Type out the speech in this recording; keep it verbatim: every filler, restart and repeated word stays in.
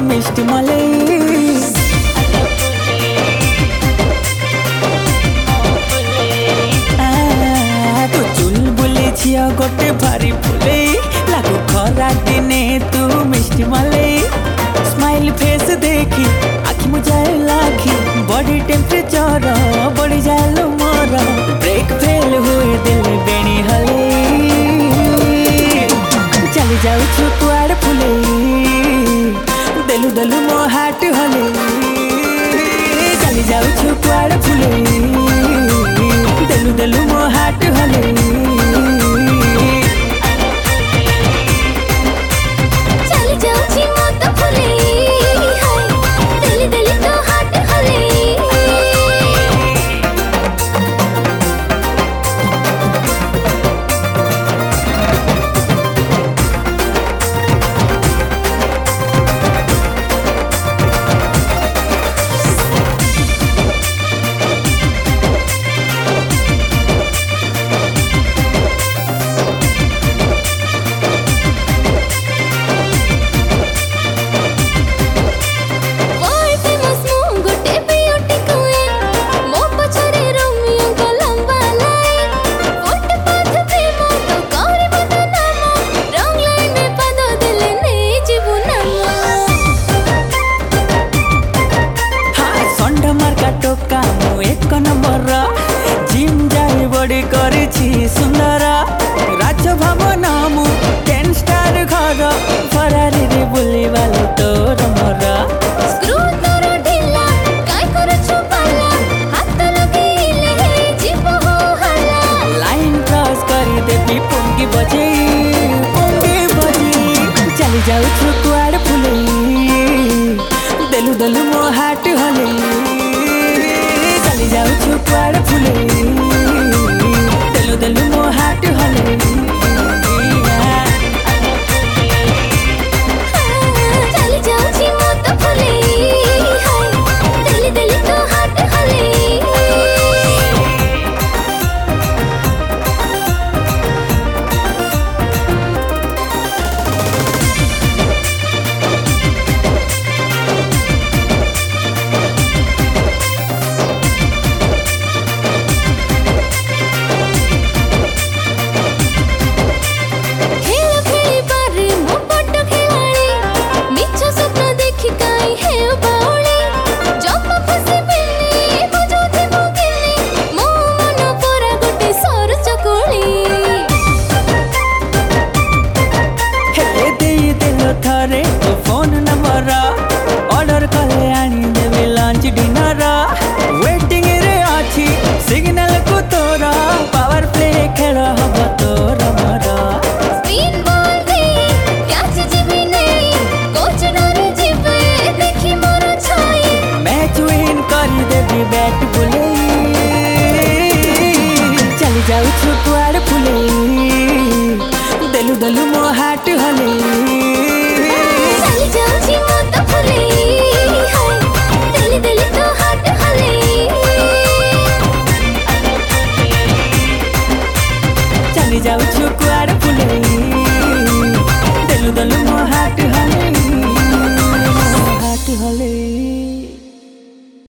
मिष्टी मलाई तू चुलबुली झिया गोटे भारी फुले लागू खरा दिने तू मिष्टी मलाई स्माइल फेस देखी आखि मुझाए लाखी बॉडी टेम्परेचर बढ़ जाए मोर ब्रेक फेल हुए दिल बेणी हले चली जाऊ कुआड़ फुले देलु देलु मो हाट हले चली जाऊ कुआड़ फुले देलु देलु मो हाट हले एक नंबर जिम जाई बड़ी करिछि सुंदर राज भवन मु टेन स्टार घर फरारी रे बुली वाले तोर मोर स्क्रू तोर ढिला काय करछु पाला हाथ लगेले हे जीव हो हला लाइन क्रॉस करी देबी पुंगी बजे पुंगी बजे चली जाऊ छु कुआड़ फुले देलु देलु मो हाट हले चली जाऊ कुआड़ फुले देलु देलु मो हाट हले चली जाऊची मो तो फुले देली देली तो हाट हले थरे तो फोन नंबर ऑर्डर कले आनी देवी लंच डिनर वेटिंग रे अछि सिग्नल को तोरा पावर प्ले खेल हब तोर मोर स्पिन बॉल दे कैच जीबी नहीं कोच डरे जीबे देखी मोर छाई मैच विन करी देवी बैट बुले चली जाऊ छु कुआड़ फुले देलु देलु मो हाट हले चली जाऊची मो तो फुले देली देली तो हाट हले चली जाऊ छु कुआड़ फुले देलु देलु मो हाट